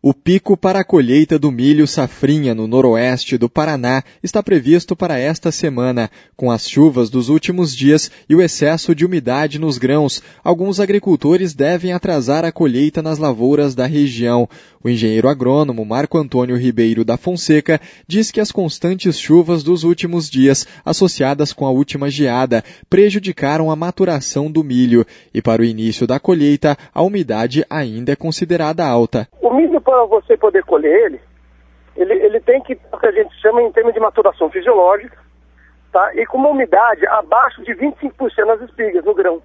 O pico para a colheita do milho safrinha no noroeste do Paraná está previsto para esta semana. Com as chuvas dos últimos dias e o excesso de umidade nos grãos, alguns agricultores devem atrasar a colheita nas lavouras da região. O engenheiro agrônomo Marco Antônio Ribeiro da Fonseca diz que as constantes chuvas dos últimos dias, associadas com a última geada, prejudicaram a maturação do milho. E para o início da colheita, a umidade ainda é considerada alta. O milho, para você poder colher ele tem que, o que a gente chama em termos de maturação fisiológica, tá? E com uma umidade abaixo de 25% nas espigas, no grão.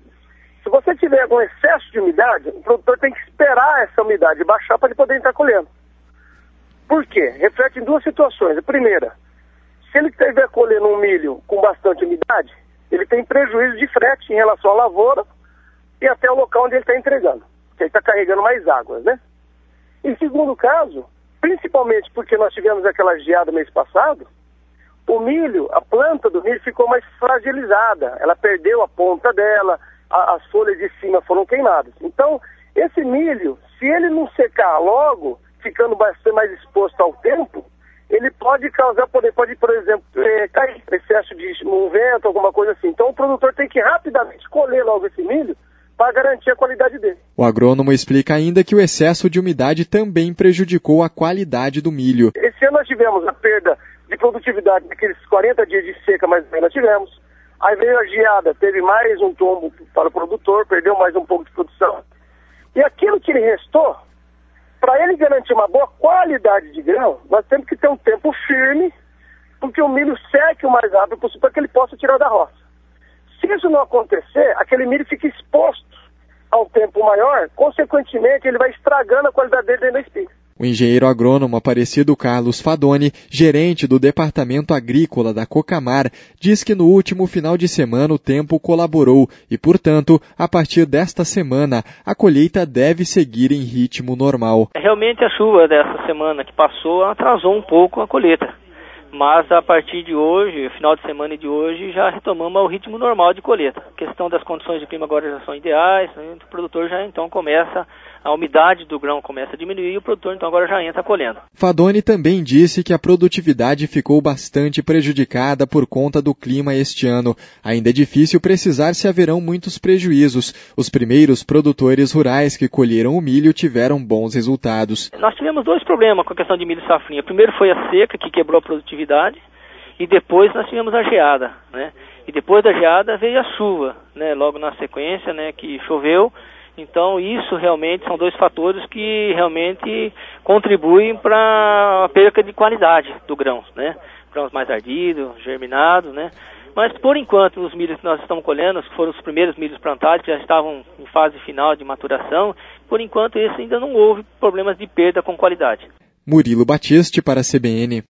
Se você tiver algum excesso de umidade, o produtor tem que esperar essa umidade baixar para ele poder estar colhendo. Por quê? Reflete em duas situações. A primeira, se ele estiver colhendo um milho com bastante umidade, ele tem prejuízo de frete em relação à lavoura e até o local onde ele está entregando, que ele está carregando mais águas, né? Em segundo caso, principalmente porque nós tivemos aquela geada mês passado, o milho, a planta do milho ficou mais fragilizada, ela perdeu a ponta dela, as folhas de cima foram queimadas. Então, esse milho, se ele não secar logo, ficando bastante mais exposto ao tempo, ele pode causar, por exemplo, cair, excesso de um vento, alguma coisa assim. Então, o produtor tem que rapidamente colher logo esse milho para garantir a qualidade dele. O agrônomo explica ainda que o excesso de umidade também prejudicou a qualidade do milho. Esse ano nós tivemos a perda de produtividade naqueles 40 dias de seca, mais ou menos nós tivemos. Aí veio a geada, teve mais um tombo para o produtor, perdeu mais um pouco de produção. E aquilo que ele restou, para ele garantir uma boa qualidade de grão, nós temos que ter um tempo firme, porque o milho seque o mais rápido possível para que ele possa tirar da roça. Se isso não acontecer, aquele milho fica exposto ao tempo maior, consequentemente ele vai estragando a qualidade dele dentro da espiga. O engenheiro agrônomo Aparecido Carlos Fadoni, gerente do Departamento Agrícola da Cocamar, diz que no último final de semana o tempo colaborou e, portanto, a partir desta semana, a colheita deve seguir em ritmo normal. Realmente a chuva dessa semana que passou atrasou um pouco a colheita. Mas a partir de hoje, final de semana de hoje, já retomamos o ritmo normal de colheita. A questão das condições de clima agora já são ideais, né? O produtor já então começa, a umidade do grão começa a diminuir e o produtor então agora já entra colhendo. Fadoni também disse que a produtividade ficou bastante prejudicada por conta do clima este ano. Ainda é difícil precisar se haverão muitos prejuízos. Os primeiros produtores rurais que colheram o milho tiveram bons resultados. Nós tivemos dois problemas com a questão de milho safrinha. Primeiro foi a seca, que quebrou a produtividade, e depois nós tivemos a geada, né? E depois da geada veio a chuva, né? Logo na sequência, né? Que choveu. Então isso realmente são dois fatores que realmente contribuem para a perca de qualidade do grão, né? Grãos mais ardidos, germinados, né? Mas por enquanto os milhos que nós estamos colhendo, que foram os primeiros milhos plantados, que já estavam em fase final de maturação, por enquanto esse ainda não houve problemas de perda com qualidade. Murilo Batiste para a CBN.